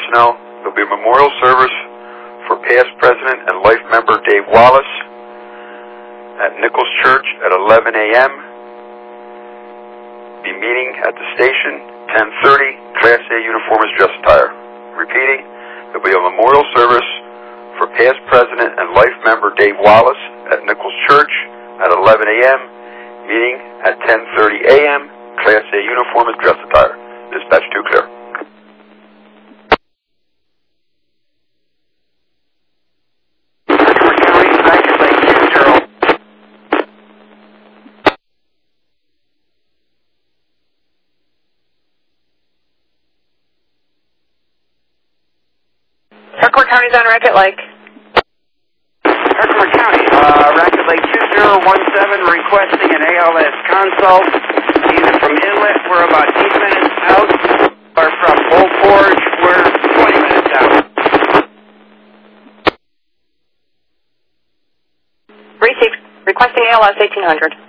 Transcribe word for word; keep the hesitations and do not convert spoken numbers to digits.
personnel. There will be a memorial service for past president and life member Dave Wallace at Nichols Church at eleven a m Be meeting at the station, ten thirty, Class A uniform is dress attire. Repeating, there will be a memorial service for past president and life member Dave Wallace at Nichols Church at eleven a m Meeting at ten thirty a m Class A uniform is dress attire. Dispatch two clear. Herkimer County's on Racket Lake. Herkimer County, uh, Racket Lake two zero one seven requesting an A L S consult, either from Inlet, we're about eight minutes out, or from Old Forge, we're twenty minutes out. Received. Requesting A L S eighteen hundred.